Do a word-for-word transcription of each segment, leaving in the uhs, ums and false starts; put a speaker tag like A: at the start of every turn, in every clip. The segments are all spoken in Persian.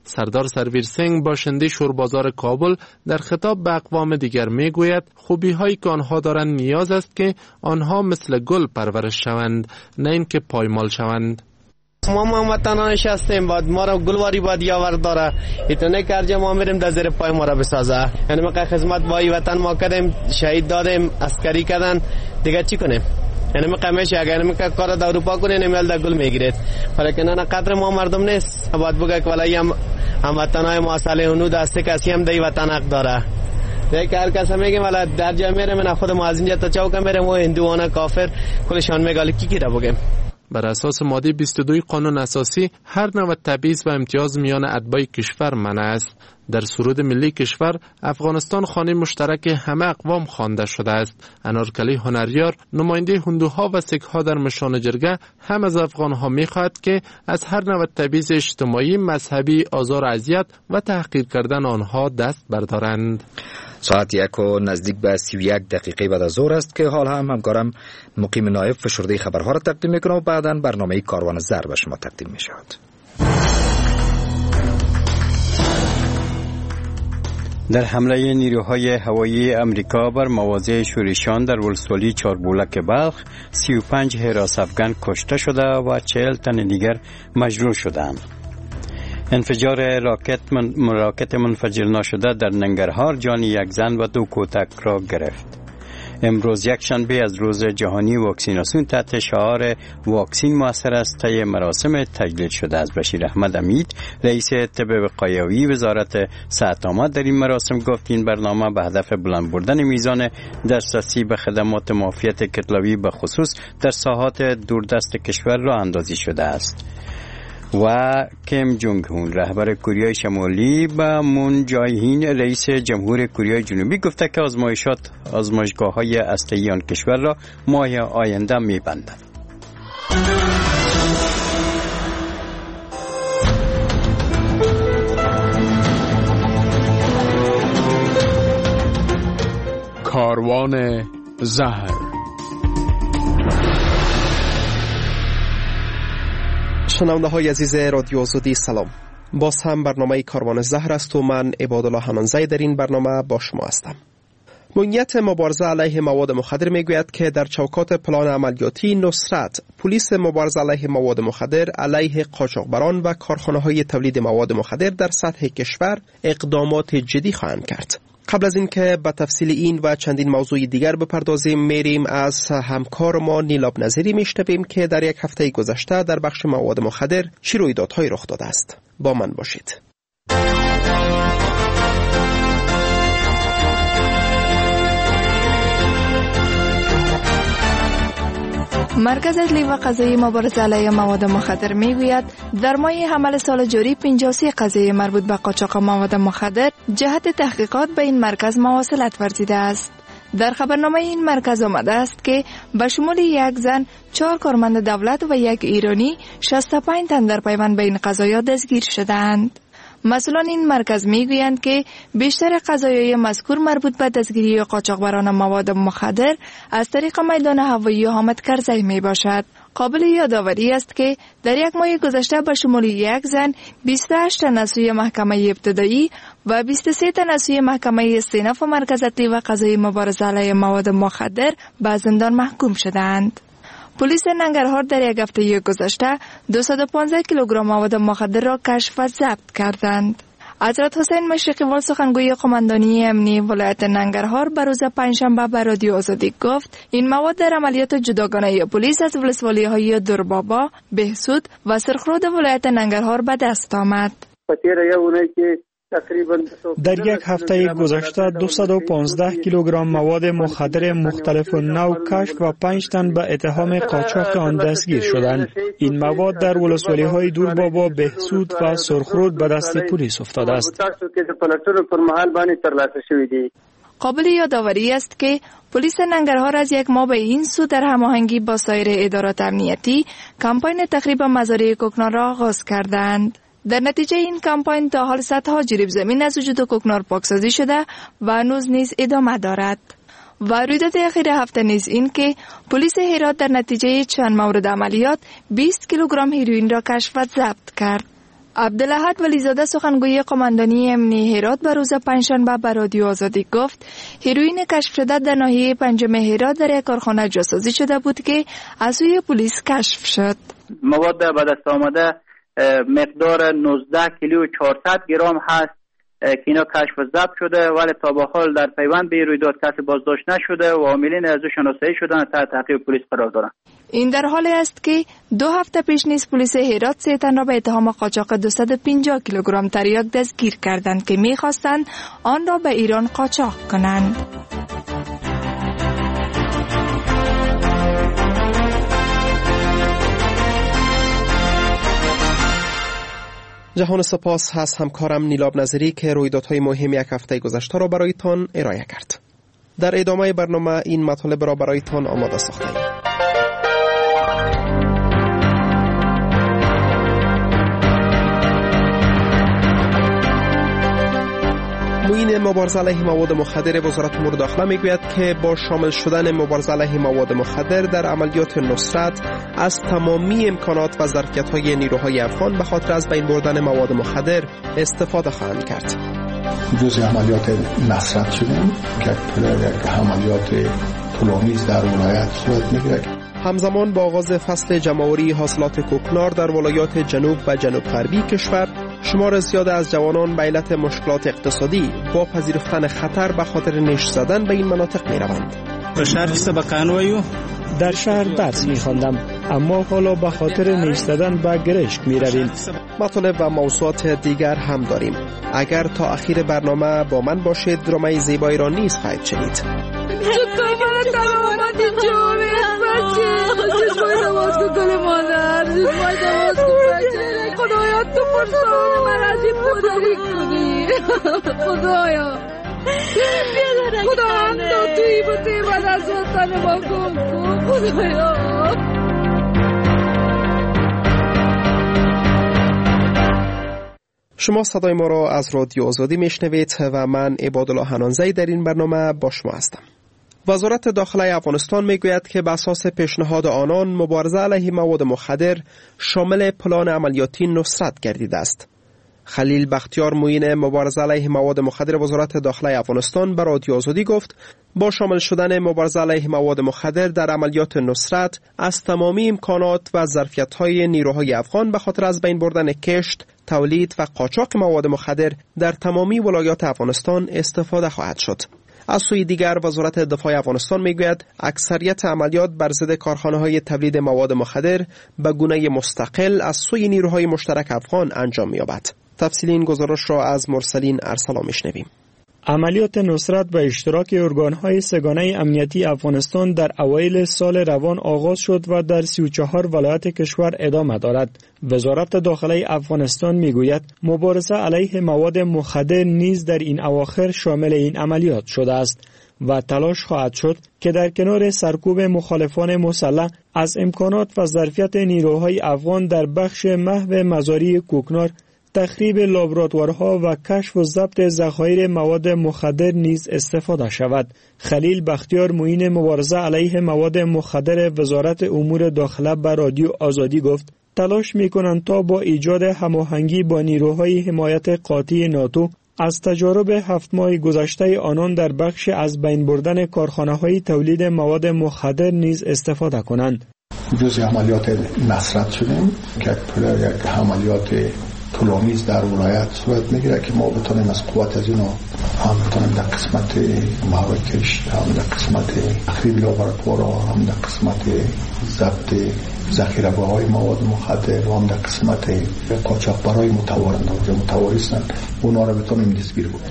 A: سردار سرویر سنگ باشنده شوربازار کابل در خطاب به اقوام دیگر می گوید خوبی هایی که آنها دارند نیاز است که آنها مثل گل پرورش شوند، نه اینکه پایمال شوند.
B: ما ما وطنانش هستیم، بعد ما را گلواری باید یاور داره، ایتونه کرجه ما میریم در زیر پای ما را بسازه. یعنی ما که خدمت با ای وطن ما کردیم، شهید دادیم، عسکری کردن، دیگه چی کنیم؟ یعنی ما کمیشه اگر ما که کار در اروپا کنیم نمیال در گل میگیرید، ولی نه قدر ما مردم نیست. باید بگه که ولی هم هموطنای ما صالح هنود است، کسی هم دی وطن حق داره. دیگه هر کس میگه ولی در جا میره، من خود ما از اینجا تا چوک میرم و هندوانه کافر کلشان میگه کی کی را بگیم.
A: بر اساس ماده بیست و دو قانون اساسی هر نوع تبعیض و امتیاز میان اتباع کشور منع است. در سرود ملی کشور افغانستان خانه مشترک همه اقوام خوانده شده است. انارکلی هنریار نماینده هندوها و سیکها در مشان جرگه هم از افغانها میخواهد که از هر نوع تبعیض اجتماعی، مذهبی، آزار و اذیت و تحقیر کردن آنها دست بردارند.
C: ساعت یک و نزدیک به سی و یک دقیقه بعد از ظهر است که حال هم همکارم مقیم نایب فشرده خبرها را تقدیم میکنم و بعداً برنامه کاروان زر به شما تقدیم میشود.
D: در حمله نیروهای هوایی امریکا بر مواضع شورشیان در ولسوالی چاربولک بلخ سی و پنج حراس افغان کشته شده و چهل تن دیگر مجروح شدند. انفجار راکت من راکت منفجر نشده در ننگرهار جان یک زن و دو کودک را گرفت. امروز یک شنبه از روز جهانی واکسیناسیون تحت شعار واکسین موثر است طی مراسم تجلیل شده است. بشیر احمد امید رئیس طب وقایوی وزارت صحت عامه در این مراسم گفت این برنامه به هدف بلند بردن میزان دسترسی به خدمات معافیت کتلوی به خصوص در ساحات دوردست کشور را اندازی شده است. و کیم جونگ هون رهبر کره شمالی به مون جای این رئیس جمهور کره جنوبی گفته که آزمایشات آزمایشگاه‌های هسته‌ای آن کشور را ماه آینده می‌بندند.
E: کاروان زهر.
F: شنونده های عزیز رادیو آزادی سلام. باز هم برنامه کاروان زهر است و من عبادالله حنانزی در این برنامه با شما هستم. مدیریت مبارزه علیه مواد مخدر میگوید که در چوکات پلان عملیاتی نصرت پلیس مبارزه علیه مواد مخدر علیه قاچاقبران و کارخانه های تولید مواد مخدر در سطح کشور اقدامات جدی خواهند کرد. قبل از این که به تفصیل این و چندین موضوع دیگر بپردازیم میریم از همکار ما نیلاب نظیری میشنویم که در یک هفته گذشته در بخش مواد مخدر چه رویدادهایی رخ داده است. با من باشید.
G: مرکز عدلی و قضایی مبارزه علیه مواد مخدر میگوید در ماه حمل سال جاری پنجاه و سه قضیه مربوط به قاچاق مواد مخدر جهت تحقیقات به این مرکز مواصلت ورزیده است. در خبرنامه این مرکز آمده است که به شمول یک زن، چهار کارمند دولت و یک ایرانی شصت و پنج تن در پیوند به این قضایا دستگیر شدند. مسئولان این مرکز میگویند که بیشتر قضایای مذکور مربوط به دستگیری قاچاقبران مواد مخدر از طریق میدان هوایی حامد کرزی می باشد. قابل یادآوری است که در یک ماه گذشته به شمول یک زن، بیست و هشت تن از سوی محکمه ابتدایی و بیست و سه تن از سوی محکمه استئناف مرکز عدلی و قضایی مبارزه علیه مواد مخدر به زندان محکوم شدند. پلیس ننگرهار در یک هفته گذشته دویست و پانزده کیلوگرم مواد مخدر را کشف و ضبط کردند. حضرت حسین مشرقی وال سخنگوی قماندانی امنی ولایت ننگرهار به روز پنجشنبه به رادیو آزادی گفت این مواد در عملیات جداگانه پلیس از ولسوالی‌های دربابا، بهسود و سرخرود ولایت ننگرهار به دست آمد.
H: در یک هفته گذشته دویست و پانزده کیلوگرم مواد مخدر مختلف نوع کشف و پنج تن به اتهام قاچاق آن دستگیر شدند. این مواد در ولسوالی‌های دوربابا، بهسود و سرخرود به دست پلیس افتاده است.
G: قابل یادآوری است که پلیس ننگرهار از یک ماه به این سو در هماهنگی با سایر ادارات امنیتی کمپاین تخریب مزارع کوکنار را آغاز کردند. در نتیجه این کمپاین تا حال صدها جریب زمین از وجود کوکنار پاکسازی شده و هنوز نیز ادامه دارد. و رویداد اخیر هفته نیز این که پلیس هرات در نتیجه چند مورد عملیات بیست کیلوگرم هیروئین را کشف و ضبط کرد. عبدالاحد ولیزاده سخنگوی قماندانی امنی هرات به روز پنجشنبه به رادیو آزادی گفت هروئین کشف شده در ناحیه پنجم هرات در یک کارخانه جاسازی شده بود که از سوی پلیس کشف شد.
I: مواد به دست آمده مقدار نوزده کیلو و چهارصد گرم هست که اینا کشف و ضبط شده، ولی تا به حال در پیوند به رویداد کسی بازداشت نشده و عاملین از او شناسایی شدن تحت تعقیب پلیس قرار دارند.
G: این در حالی است که دو هفته پیش نیز پلیس هرات سه تن را به اتهام قاچاق دویست و پنجاه کیلوگرم تریاک دستگیر کردند که می‌خواستند آن را به ایران قاچاق کنند.
F: جهان سپاس از همکارم نیلاب نظری که رویدادهای مهم یک هفته گذشته را برایتان ارائه کرد. در ادامه برنامه این مطالب را برایتان آماده ساخته‌ایم. معین مبارزه علیه مواد مخدر وزارت امور داخله میگوید که با شامل شدن مبارزه علیه مواد مخدر در عملیات نصرت از تمامی امکانات و ظرفیت‌های نیروهای افغان به خاطر از بین بردن مواد مخدر استفاده خواهند کرد.
J: جزء عملیات نصرت شدیم که یک عملیات طولانی در ولایت صورت میگیرد.
F: همزمان با آغاز فصل جمع‌آوری حاصلات کوکنار در ولایات جنوب و جنوب غربی کشور، شمار زیاد از جوانان به علت مشکلات اقتصادی با پذیرفتن خطر به خاطر نشت زدن به این مناطق می روند.
H: در شهر درس می خواندم، اما حالا به خاطر نشت زدن به گرشک می رویم.
F: مطالب و موضوعات دیگر هم داریم. اگر تا اخیر برنامه با من باشید درامای زیبایی را نیز خواهید شنید.
K: خدایا تو پرسان من از این پدری کنی. خدایا خدا هم تو توی بوده من از وطن ما گم کن. خدایا
F: شما صدای ما را از رادیو آزادی میشنوید و من عبادالله حنانزی در این برنامه با شما هستم. وزارت داخله افغانستان میگوید که بر اساس پیشنهاد آنان مبارزه علیه مواد مخدر شامل پلان عملیاتی نصرت گردیده است. خلیل بختیار معین مبارزه علیه مواد مخدر وزارت داخله افغانستان به رادیو آزادی گفت با شامل شدن مبارزه علیه مواد مخدر در عملیات نصرت از تمامی امکانات و ظرفیت‌های نیروهای افغان به خاطر از بین بردن کشت، تولید و قاچاق مواد مخدر در تمامی ولایات افغانستان استفاده خواهد شد. از سوی دیگر وزارت دفاع افغانستان میگوید اکثریت عملیات بر ضد کارخانه‌های تولید مواد مخدر به گونه مستقل از سوی نیروهای مشترک افغان انجام می‌یابد. تفصیل این گزارش را از مرسلین ارسلا میشنویم.
H: عملیات نصرت به اشتراک ارگان‌های سگانه امنیتی افغانستان در اوایل سال روان آغاز شد و در سی و چهار ولایت کشور ادامه دارد. وزارت داخله افغانستان میگوید مبارزه علیه مواد مخدر نیز در این اواخر شامل این عملیات شده است و تلاش خواهد شد که در کنار سرکوب مخالفان مسلح از امکانات و ظرفیت نیروهای افغان در بخش محو مزاری کوکنار، تخریب لابراتوارها و کشف و ضبط ذخایر مواد مخدر نیز استفاده شود. خلیل بختیار معین مبارزه علیه مواد مخدر وزارت امور داخله به رادیو آزادی گفت تلاش می‌کنند تا با ایجاد هماهنگی با نیروهای حمایت قاطع ناتو از تجارب هفت ماه گذشته آنان در بخش از بین بردن کارخانه‌های تولید مواد مخدر نیز استفاده کنند.
J: جزء عملیات نصرت شدیم که یک عملیات طولانی در ولایت صورت میگیره که ما بتونیم از قوت از اینو هم بتونیم در قسمت محوکش، هم در قسمت تخریب لابراتوارها، هم در قسمت ضبط ذخیره‌های مواد مخدر و هم در قسمت قاچاقبرای متوارند و متواریستن اونا رو بتونیم دستگیر کنیم.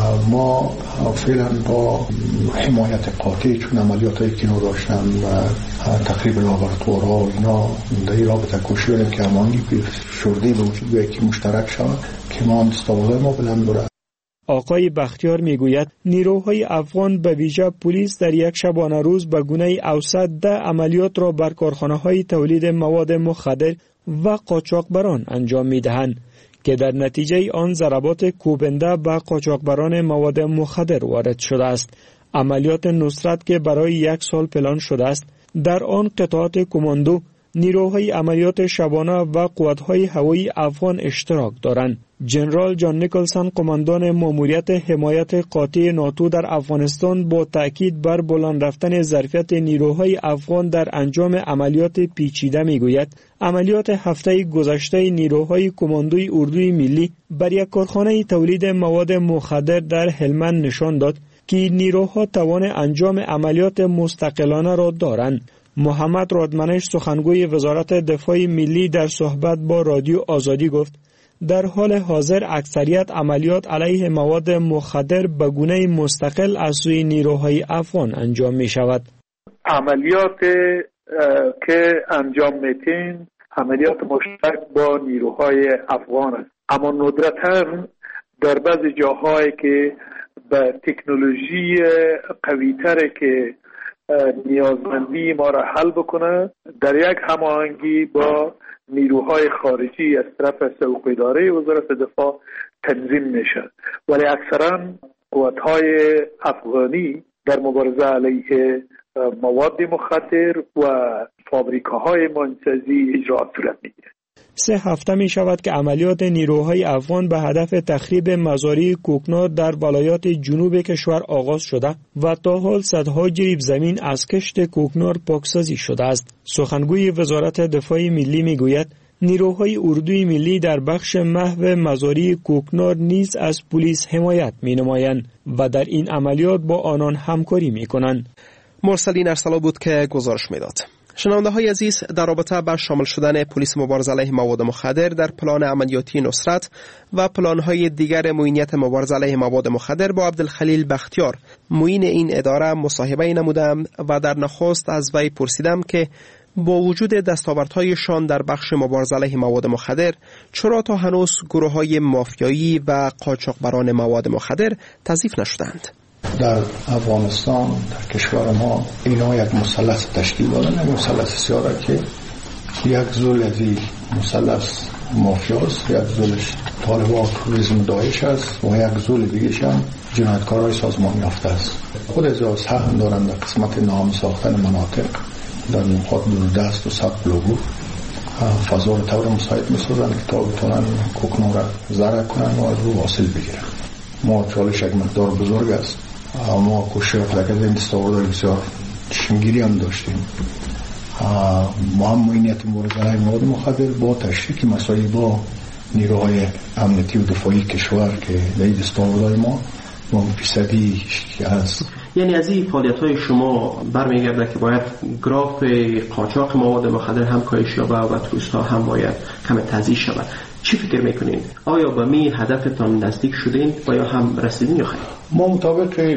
J: ما فعلا با حمایت قاطع چون عملیاتایی که اینا داشتن و تخریب لابراتوارها و اینا در این رابطه کوشش کردیم که هماهنگی شورده به وجود بیاید که مشترک شود که ما هم دستاوردهای ما بلند داره.
H: آقای بختیار میگوید نیروهای افغان به ویژه پلیس در یک شبانه روز به گونه اوسط ده عملیات را بر کارخانه‌های تولید مواد مخدر و قاچاقبران انجام میدهند که در نتیجه آن ضربات کوبنده به قاچاقبران مواد مخدر وارد شده است. عملیات نصرت که برای یک سال پلان شده است در آن قطعات کماندو، نیروهای عملیات شبانه و قوت‌های هوایی افغان اشتراک دارند. جنرال جان نیکلسن، قماندان ماموریت حمایت قاطع ناتو در افغانستان، با تأکید بر بلند رفتن ظرفیت نیروهای افغان در انجام عملیات پیچیده میگوید عملیات هفته گذشته نیروهای کماندوی اردوی ملی بر یک کارخانه تولید مواد مخدر در هلمند نشان داد که نیروها توان انجام عملیات مستقلانه را دارند. محمد رادمنش، سخنگوی وزارت دفاع ملی، در صحبت با رادیو آزادی گفت در حال حاضر اکثریت عملیات علیه مواد مخدر به گونه مستقل از سوی نیروهای افغان انجام می شود.
L: عملیات که انجام میتین عملیات مشترک با نیروهای افغان است، اما ندرتاً در بعضی جاهایی که به تکنولوژی قوی‌تر که نیازمندی ما را حل بکنه در یک هماهنگی با نیروهای خارجی از طرف سوق‌اداره وزارت دفاع تنظیم میشه، ولی اکثرا قوت‌های افغانی در مبارزه علیه مواد مخدر و فابریکاهای مانسازی اجرات صورت میگیره.
H: سه هفته می شود که عملیات نیروهای افغان به هدف تخریب مزارع کوکنار در ولایات جنوب کشور آغاز شده و تا حال صدها جریب زمین از کشت کوکنار پاکسازی شده است. سخنگوی وزارت دفاع ملی می گوید نیروهای اردوی ملی در بخش محو مزارع کوکنار نیز از پلیس حمایت می نمایند و در این عملیات با آنان همکاری می کنند.
F: مرسلین ارسلا بود که گزارش می داد. شنونده های عزیز، در رابطه با شامل شدن پلیس مبارزه علیه مواد مخدر در پلان عملیاتی نصرت و پلان های دیگر معینیت مبارزه علیه مواد مخدر با عبدالخلیل بختیار، معین این اداره، مصاحبه نمودم و در نخست از وی پرسیدم که با وجود دستاوردهایشان در بخش مبارزه علیه مواد مخدر چرا تا هنوز گروه‌های مافیایی و قاچاقبران مواد مخدر تضعیف نشدند.
J: در افغانستان، در کشور ما، اینا یک مثلث تشکیل دادن، یک مثلث سیاره که یک زول از این مثلث مافیاست، یک زولش طالبان توریسم داعش است و یک زول دیگه‌ش هم جنایتکارای سازمان یافته است. خود از سهم دارند در قسمت نام ساختن مناطق در نقاط دوردست و سب لوگو فضا رو طور مساعد می‌سازند که تا بتونن کوکنو را ضرر کنن و از رو حاصل بگیرن. ما چالش یک مقدار بزرگ است، ما کوشش کردیم، این دستاوردهای بسیار چشمگیری هم داشتیم. ما هم معینیت مبارزه علیه مواد مخدر با تشریک مسائل با نیروهای امنیتی و دفاعی کشور که در این دستاوردهای ما ما فیصدی هست.
F: یعنی از این فعالیت‌های شما برمیگرده که باید گراف قاچاق مواد مخدر هم کاهش یابه و توریست‌ها هم باید کم تضعیف شود. چی فکر میکنین؟ آیا به می هدفتان نزدیک شدین و یا هم رسیدین یا خیر؟
J: ما مطابق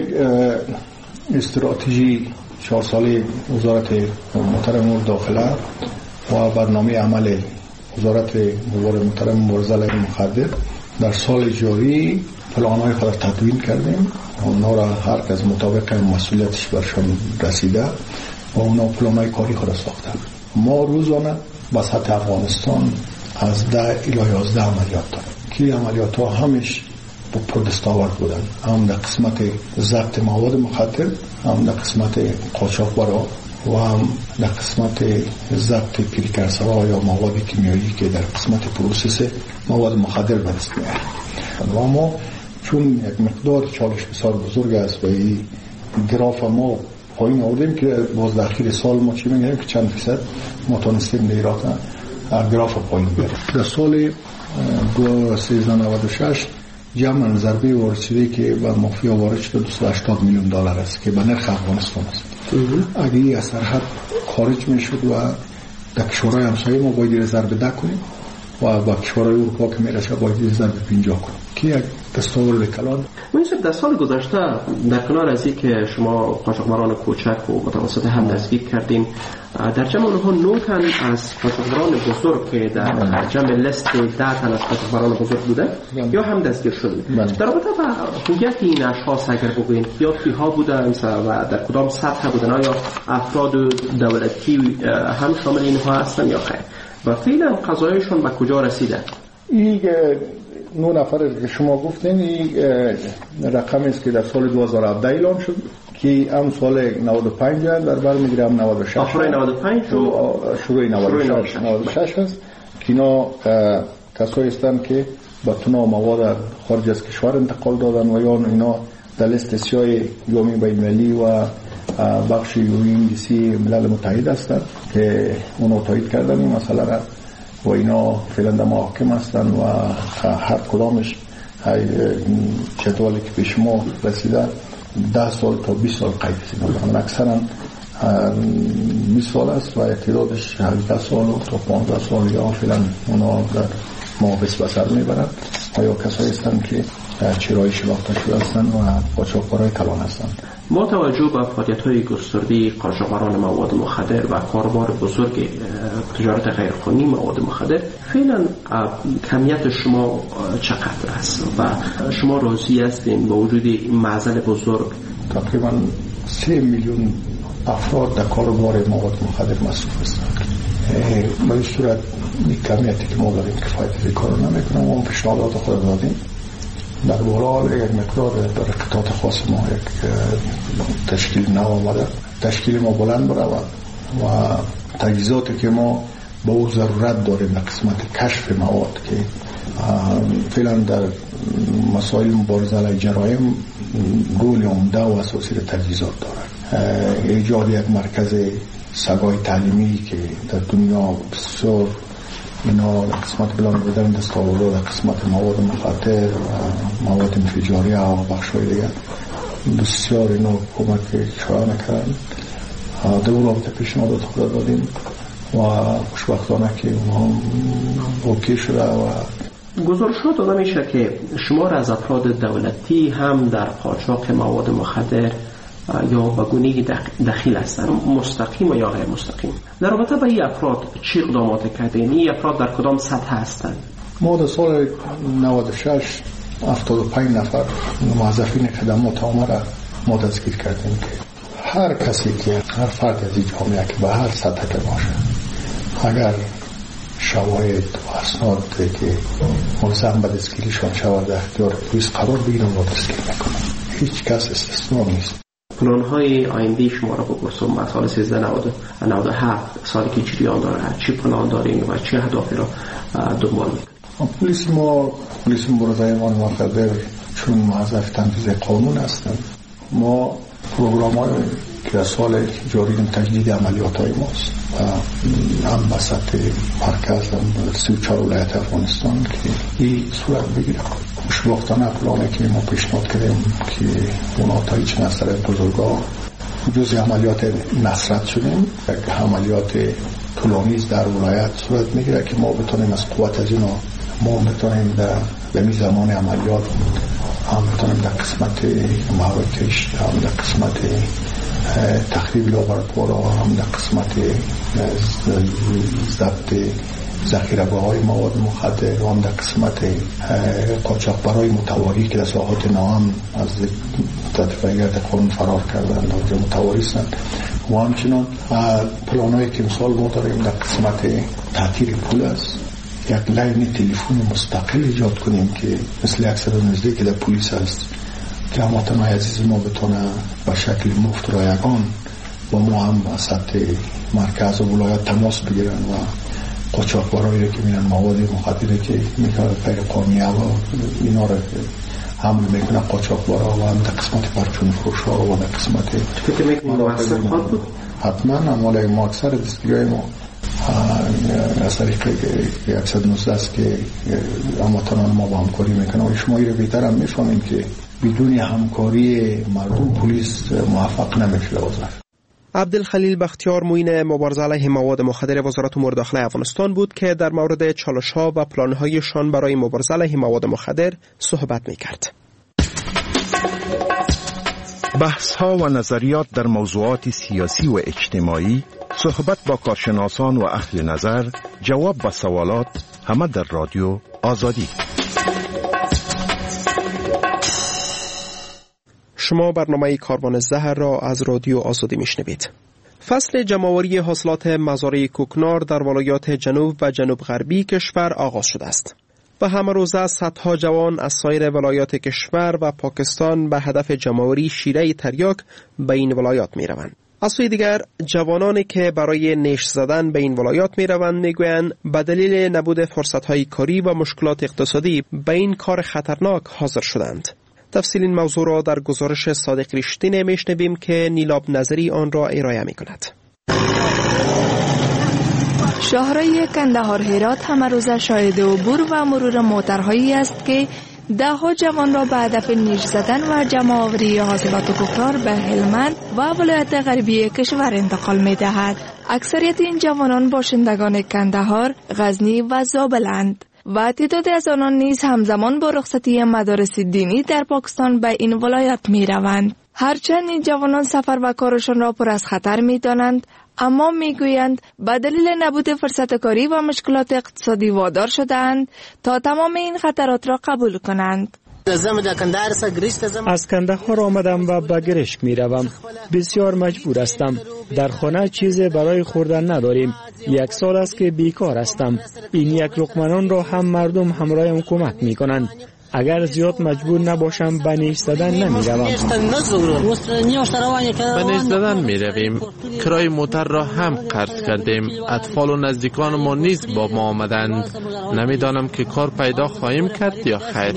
J: استراتژی چهار ساله وزارت محترم امور داخله و برنامه عمل وزارت محترم مبارزه علیه مخدر در سال جاری پلان‌های خود تدوین کردیم. اونا را هر کس مطابق مسئولیتش برشان رسیده و اونا پلان‌های کاری خود ساختن. ما روزانه به سطح افغانستان از ده الی یازده عملیات داریم که عملیات ها همش با پردستاورد بودن، هم در قسمت ضبط مواد مخدر، هم در قسمت قاچاقبرا و هم در قسمت ضبط پریکورسورها یا مواد کیمیایی که در قسمت پروسس مواد مخدر به دست میاد. و ما چون یک مقدار چالش بسیار بزرگ است و این گراف ما پایین آوردیم که باز در اخیر سال ما چی میگیم که چند فیصد ما تونستیم دیراتن گراف پایین بیاریم. در سال دو سیزده نود و شش جمع ضربه وارد شده که به مافیا وارد شده دویست و هشتاد میلیون دلار است که به نرخ افغانستان است. اگه این از سرحد خارج میشد و در کشورهای همسایه ما باید ضربه ده کنیم و با کشورهای اروپا که میرسه باید ضربه پنجاه کنیم که یک دستاورد کلان.
F: منصف در سال گذشته در کنار از این که شما قاچاقبران کوچک و متوسط هم دستگیر کردین، در جمع اونها نه تن از قاچاقبران بزرگ که در جمع لیست ده تن از قاچاقبران بزرگ بوده یا هم دستگیر شدن. در رابطه با هویت این اشخاص اگر بگوین یا کیها بودن و در کدام سطح بودن، آیا افراد دولتی هم شامل اینها هستن یا خیر و فعلا قضایشون به کجا رسیده؟
J: این نه نفر که شما گفتین این رقمی است که در سال دو هزار و هفده اعلام شد که هم سال نود و پنج در بر میگیره هم نود و شش
F: آخر نود و پنج
J: و شروع نود و شش نود و شش هست که اینا کسایی هستند که با تنها مواد خارج از کشور انتقال دادن و یا اینا در لیست سیاه جامعه بین‌المللی و بخش یوئن‌سی ملل متحد هستند که اونو تایید کردن این مسئله را و اینا فعلا در محاکم هستند و هر کدامش جدولی که به شما رسیده ده سال تا بیست سال قید هستند. اکثرا بیست سال است و اعتدادش هجده سال تا پانزده سال یا فعلا اونا در محابس بسر میبرند و یا کسایی هستند که چرایی شناخته شده هستند و قاچاقبرای کلان هستند.
F: با توجه به فعالیت‌های گسترده قاچاقبران مواد مخدر و کاروبار بزرگ تجارت غیرقانونی مواد مخدر، فعلا کمیت شما چقدر است و شما راضی هستین با وجود این معضل بزرگ؟
J: تقریبا سه میلیون افراد در کاروبار مواد مخدر مصروف هستند. به این صورت این کمیتی که ما داریم کفایت کار نمیکنه. ما پیشنهادات خود دادیم در بالا یک مقدار در قطعات خاص ما یک تشکیل نو آمده، تشکیل ما بلند برود و تجهیزاتی که ما با او ضرورت داریم در قسمت کشف مواد که فعلا در مسائل مبارزه علیه جرایم رول عمده و اساسی تجهیزات دارد. ایجاد یک مرکز سگای تعلیمی که در دنیا بسیار اینا در قسمت بلان بودن دستاورد در قسمت مواد مخدر و مواد انفجاریه و بخشای دیگر بسیار اینا کمک شایع نکردن. در اون رابطه پیشنهادات خود دادیم و خوشبختانه که اونها اوکی شده و
F: گزارشات داده میشه که شمار از افراد دولتی هم در قاچاق مواد مخدر یا به گونه دخیل هستند، مستقیم یا غیر مستقیم. در رابطه با این افراد چی اقدامات کردین؟ این افراد در کدام سطح هستند؟
J: ما در سال نود و شش هفتاد و پنج نفر موظفین خدمات عامه را ما دستگیر کردیم که هر کسی که هر فرد از این جامعه که به هر سطح که باشه اگر شواهد و اسناد که ملزم به دستگیریشان شود در اختیار پلیس قرار بگیرن و دستگیر میکنن. هیچ کس استثنا نیست.
F: پلان‌های آینده شما را بپرسم، مسائل سیزده نود و هفت سالی که جریان داره، چی پلان دارین و چی اهدافی را دنبال میکنید؟
J: پلیس ما پلیس مبارزه مواد مخدر چون موظف تنفیذ قانون هستند، ما پروگرام‌های که از سال جاری تجدید عملیات‌های ماست و هم به سطح مرکز هم سی و چهار ولایت افغانستان که این صورت بگیره. خوشبختانه پلانی که ما پیشنهاد کردیم که اونا تا هیچ نظر بزرگا جزء عملیات نصرت شدیم، یک عملیات طولانی در ولایت صورت میگیره که ما بتونیم از قوت از اینا ما بتونیم در به زمان عملیات هم بتونیم در قسمت محرکش، هم در قسمت تخریب لابراتوارها، هم در قسمت ضبط ذخیره‌های مواد مخدر و هم در قسمت قاچاقبرای متواری که در ساحات ناام از تطبیقات قانون فرار کردند و متواری هستند و همچنان پلان‌هایی که مثال ما داریم در قسمت تعطیل پول است، یک لاین تلفن مستقل ایجاد کنیم که مثل اکثر نزدیک که در پلیس هست که هموطن‌های عزیز ما بتونه به شکل مفت رایگان با ما هم از سطح مرکز و ولایت تماس بگیرن و قاچاقبرایی که میرن مواد مخدر که میکنه غیر قانونی و اینا رو حمل میکنه قاچاقبرا و هم در قسمت پرچون فروش‌ها و در قسمت
F: فکر میکنم مؤثر خواهد بود.
J: حتما اموال ما اکثر دستگیری ما از طریق صد و نوزده است که هموطنان ما با همکاری میکنه و شما رو بهتر هم میفهمیم که بدون همکاری مردم پلیس موفق نمیشه وظیفه.
F: عبدالخلیل بختیار معین مبارزه علیه مواد مخدر وزارت امور داخله افغانستان بود که در مورد چالش‌ها و پلان‌هایشان برای مبارزه علیه مواد مخدر صحبت می‌کرد.
M: بحث‌ها و نظریات در موضوعات سیاسی و اجتماعی، صحبت با کارشناسان و اهل نظر، جواب به سوالات، همه در رادیو آزادی.
F: شما برنامه کاروان زهر را از رادیو آزادی میشنوید. فصل جمع‌آوری حاصلات مزارع کوکنار در ولایات جنوب و جنوب غربی کشور آغاز شده است. و همه روزه صدها جوان از سایر ولایات کشور و پاکستان به هدف جمع‌آوری شیره تریاک به این ولایات می روند. از سوی دیگر جوانانی که برای نیش زدن به این ولایات می روند می گویند به دلیل نبود فرصت‌های کاری و مشکلات اقتصادی به این کار خطرناک حاضر شدند. تفصیل این موضوع را در گزارش صادق رشتین می شنویم که نیلاب نظری آن را ارائه می کند.
G: شهرهای کندهار هرات همه روزه شاهد عبور و مرور موترهایی است که ده ها جوان را به هدف نیش زدن و جمع آوری حاصلات کوکنار به هلمند و ولایت غربی کشور انتقال می دهد. اکثریت این جوانان باشندگان کندهار، غزنی و زابلند و تعدادی از آنان نیز همزمان با رخصتی مدارس دینی در پاکستان به این ولایت می روند. هرچند این جوانان سفر و کارشان را پر از خطر می دانند، اما می گویند به دلیل نبود فرصت کاری و مشکلات اقتصادی وادار شدند تا تمام این خطرات را قبول کنند.
H: از کندهار آمدم و به گرشک می روم. بسیار مجبور هستم. در خانه چیزی برای خوردن نداریم. یک سال است که بیکار هستم. این یک لقمه را هم مردم همراهم کمک می کنند. اگر زیاد مجبور نباشم به نیش زدن نمی روم.
A: به نیش زدن می رویم. کرای موتر را هم قرض کردیم. اطفال و نزدیکان ما نیز با ما آمدند. نمیدانم که کار پیدا خواهیم کرد یا خیر.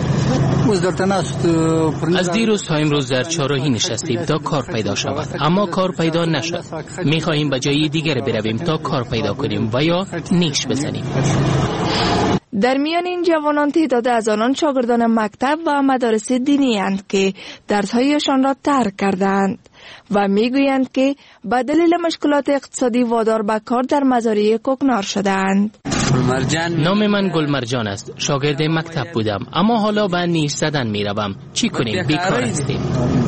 N: از دیروز تا امروز در چهارراهی نشستیم تا کار پیدا شود، اما کار پیدا نشد. می خواهیم به جای دیگر برویم تا کار پیدا کنیم و یا نیش بزنیم.
G: در میان این جوانان تعداد از آنان شاگردان مکتب و مدارس دینی اند که درس‌هایشان را ترک کردند و میگویند که به دلیل مشکلات اقتصادی وادار به کار در مزارع کوکنار شدند.
N: نام من گل مرجان است. شاگرد مکتب بودم، اما حالا به نیش زدن میروم. چی کنیم؟ بیکار هستیم.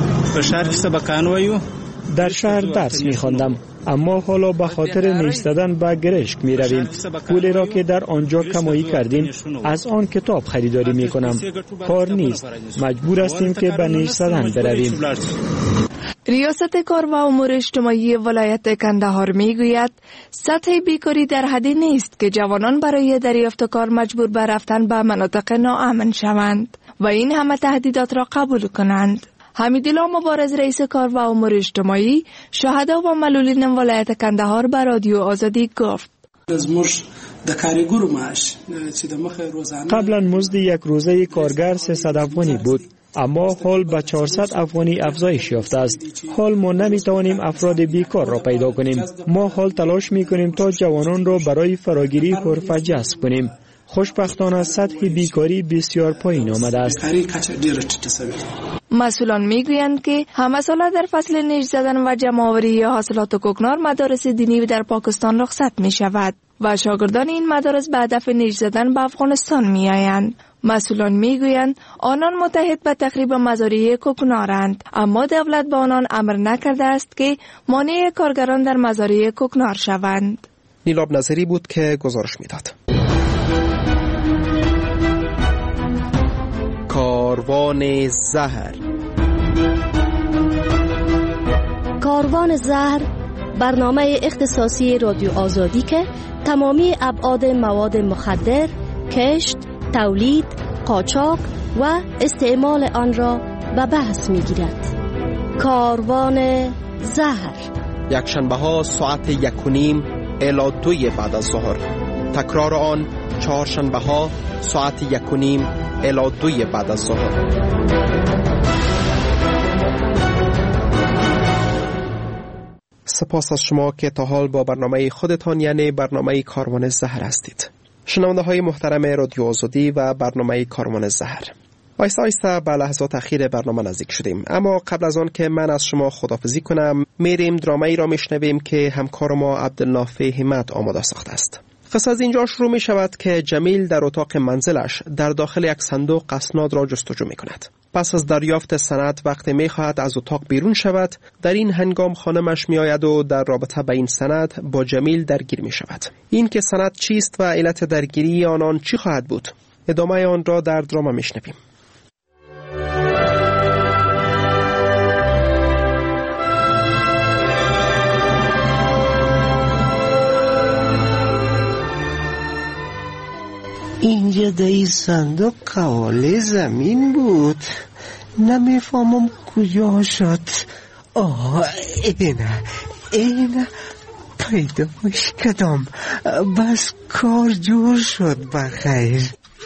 H: در شهر درس می‌خواندم، اما حالا به خاطر نیش زدن به گرشک می رویم. پولی را که در آنجا کمایی کردیم از آن کتاب خریداری می کنم. کار نیست. مجبور هستیم که به نیش زدن برویم.
G: ریاست کار و امور اجتماعی ولایت کندهار می گوید سطح بیکاری در حدی نیست که جوانان برای دریافت کار مجبور به رفتن به مناطق ناامن شوند و این همه تهدیدات را قبول کنند. حمیدالله مبارز رئیس کار و امور اجتماعی شهدا و معلولین ولایت کندهار به رادیو آزادی گفت:
H: قبلا مزد یک روزه کارگر سیصد افغانی بود، اما حال به چهارصد افغانی افزایش یافته است. حال ما نمیتوانیم افراد بیکار را پیدا کنیم. ما حال تلاش میکنیم تا جوانان را برای فراگیری حرفه جذب کنیم. خوشبختانه سطح بیکاری بسیار پایین آمده است.
G: مسئولان میگویند که همه ساله در فصل نیش زدن و جمع‌آوری حاصلات کوکنار مدارس دینی در پاکستان رخصت می شود و شاگردان این مدارس به هدف نیش زدن به افغانستان می آیند. مسئولان میگویند آنان متحد به تخریب مزارع کوکنارند، اما دولت به آنان امر نکرده است که مانع کارگران در مزارع کوکنار شوند.
F: نیلاب نظری بود که گزارش میداد. کاروان زهر.
O: کاروان زهر برنامه اختصاصی رادیو آزادی که تمامی ابعاد مواد مخدر، کشت، تولید، قاچاق و استعمال آن را به بحث می‌گیرد. کاروان زهر
F: یک شنبه ها ساعت یک و نیم الی دوی بعد از ظهر. تکرار آن چهار شنبه ها ساعت یک و نیم الی دوی بعد از ظهر. سپاس از شما که تا حال با برنامه خودتان یعنی برنامه کاروان زهر هستید. شنونده های محترم رادیو آزادی و برنامه کاروان زهر، آیسته آیسته به لحظات اخیر برنامه نزدیک شدیم، اما قبل از آن که من از شما خداحافظی کنم میریم درامه ای را میشنویم که همکار ما عبدالنافع همت آماده ساخته است. قصه از اینجا شروع می شود که جمیل در اتاق منزلش در داخل یک صندوق اسناد را جستجو می کند. پس از دریافت سند وقتی می خواهد از اتاق بیرون شود، در این هنگام خانمش می آید و در رابطه با این سند با جمیل درگیر می شود. این که سند چیست و علت درگیری آنان چی خواهد بود؟ ادامه آن را در دراما می شنویم.
P: این
B: اینجا در این صندوق قواله زمین بود، نمیفهمم کجا شد. آه اینه اینه پیداش کردم، بس کار جور شد بخیر.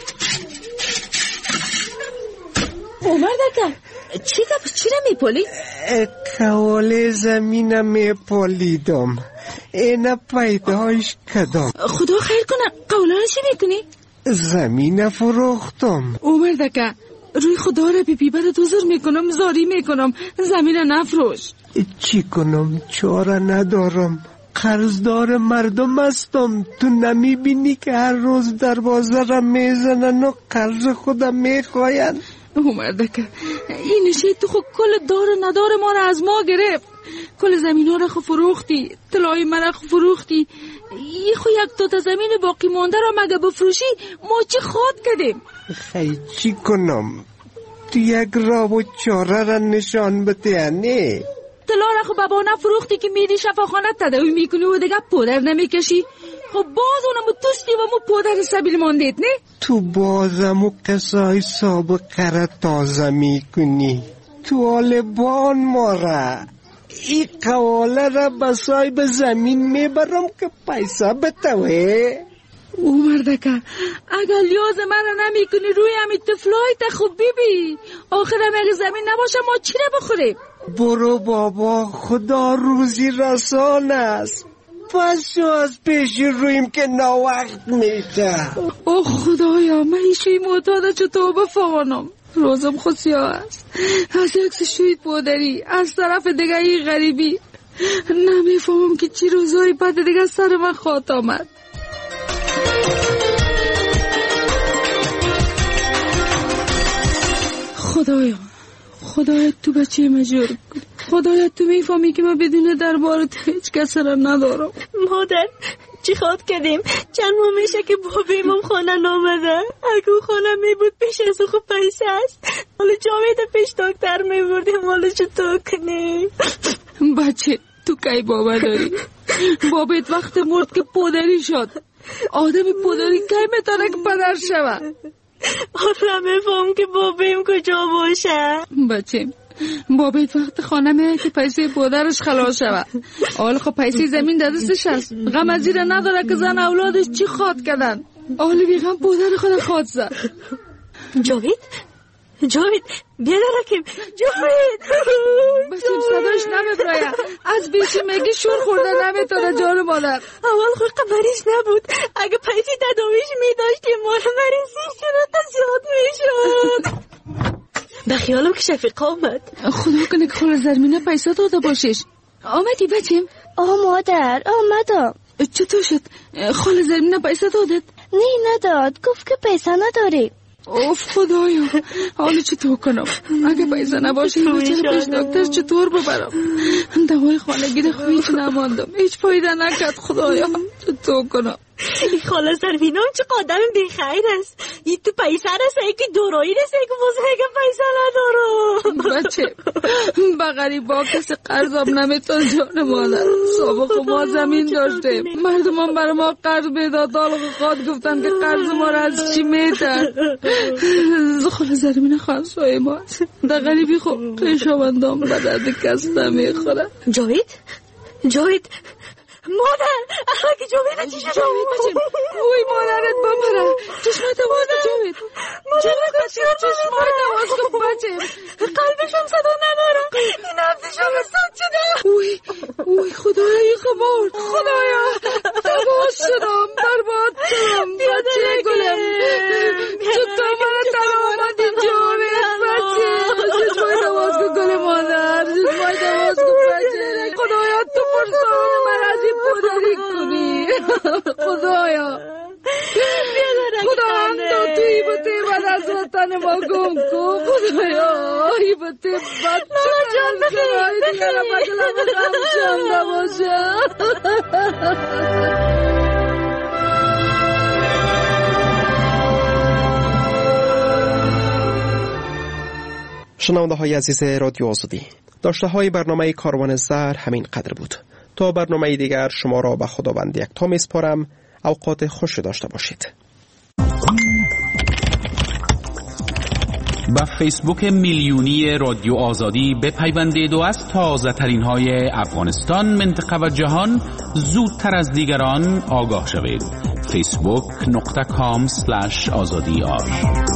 K: عمر دکه چی گفت؟ چی رو میپولی؟
B: قواله زمین میپولیدم، اینه پیداش کردم.
K: خدا خیر کنه. قواله رو چی میکنی؟
B: زمین فروختم.
K: عمر دکه روی خدا رو بی بیبر دوزر میکنم، زاری میکنم، زمین نفروش.
B: چی کنم؟ چاره ندارم، قرضدار مردم هستم. تو نمیبینی که هر روز دروازه را میزنن و قرض خودم میخواین؟
K: عمر دکه این شید تو خود کل دار ندار ما را از ما گرفت. کل زمین ها را خود فروختی، طلای من را خود فروختی. ای خو یک دوتا زمین باقی مانده را مگه بفروشی ما چی خواد کردیم؟
B: خیلی چی کنم؟ تو یک راه و چاره را نشان بتیانی؟
K: طلا را خو بابا نفروختی که میری شفاخانه تداوی میکنی و دیگه پودر نمیکشی. خب باز اونمو توستی و مو پودر سبیل ماندید نه؟
B: تو بازمو قصای سابقه را تازه میکنی. تو آلبان ماره ای قواله را بسای به زمین میبرم که پیسه بتوه.
K: عمر دکه اگر لیاز من را نمی کنی روی همی تفلای تا خوب بیبی، آخر هم اگه زمین نباشه ما چی را بخوریم؟
B: برو بابا، خدا روزی رسان است. پس شو از پیش رویم که ناوقت میشه.
K: اوه خدایا من ایشوی معتاده چطور بفهانم؟ روزم خود سیاه است، از یک شوید پودری، از طرف دیگه ای غریبی. نمیفهمم که چی روزایی بعد دیگه سر من خواهد آمد. خدایا خدایا تو بچه مجور کن. خدایا تو میفهمی که من بدون دربار تو هیچ کس را ندارم.
O: مادر چی خواد کردیم؟ چند ماه میشه که بابیمم خانه نامده. اگه او خانه میبود پیش از او خوب پیسه است، حالا جاوید پیش دکتر میبردیم. حالا چطور کنیم؟
K: بچه تو کی بابا داری؟ بابت وقت مرد که پدری شد. آدمی پدری کی میتونه که پدر شوه؟
O: حالا میفهم که بابیم کجا باشه.
K: بچه بابت وقت خانه میه که پیسه پدرش خلاص شوه. حالا خب پیسه زمین در دستش هست، غم از زیر نداره که زن اولادش چی خواد کردن. حالا بیغم پدر خود خواد زد.
O: جاوید جاوید بیا درکیم. جاوید
K: بچه صداش نمیبراید، از بیشی میگی شور خورده نمیتونه جان مادر.
O: اول خود قبریش نبود، اگه پیسی تداویش میداشتیم مال مریضی شده زیاد میشد. به خیالم که شفیق آمد.
K: خدا کنه که خال زرمینه پیسه داده باشیش. آمدی بچیم؟
O: آه مادر آمدم.
K: چطور شد؟ خال زرمینه پیسه دادت؟
O: نه نداد، گفت که پیسه نداری.
K: اوف خدایا حالا چطور کنم؟ اگه پیسه نباشه این بچه رو پیش دکتر چطور ببرم؟ دوای خانگی رو هیچ نماندم، هیچ فایده نکرد. خدایا چطور کنم؟
O: این خاله زرمینم چه قادم بیخیر است. این تو پیسه رسه که دورایی رسه که بازه که پیسه ندارم.
K: بچه بغری با کسی قرضم نمیتون جان مادر. سابق ما زمین داشته، مردم هم برای ما قرض بیداد دالق خواد گفتن که قرض ما را از چی میتن. خاله زرمین خانسای ما در غریبی خوب خیشاوندام به درد کس نمیخوره.
O: جاوید جاوید مادر اگه جاوید چی شد؟
K: جاوید بچه اوی مادرت بمره. چشمایت آواز کن جاوید.
O: مادر
K: چشمایت آواز کن بچه.
O: قلبشم صدا نداره، این عبدشم استاد شده.
K: اوی اوی خدایا خبر. خدایا تباس شدم، برباد شدم بچه گلم. چطور من تنها آمدی جاوید بچه. چشمایت آواز کن گل مادر، چشمایت آواز کن بچه. خدایا تو پرسان من از این پدری کنی. خدایا خدا هم دو توی بطه بعد از وطن ما گم کن. خدایا ای بطه بد
O: جان بخیر
K: دیگر بدلم غم شم نباشه.
F: شنونده های عزیز رادیو آزادی، داشته های برنامه کاروان زهر همین قدر بود. تا برنامه دیگر شما را به خداوند یکتا میسپارم. اوقات خوش داشته باشید.
P: به فیسبوک میلیونی رادیو آزادی بپیوندید و از تازه ترین های افغانستان، منطقه و جهان زودتر از دیگران آگاه شوید. فیسبوک نقطه کام سلش آزادی آر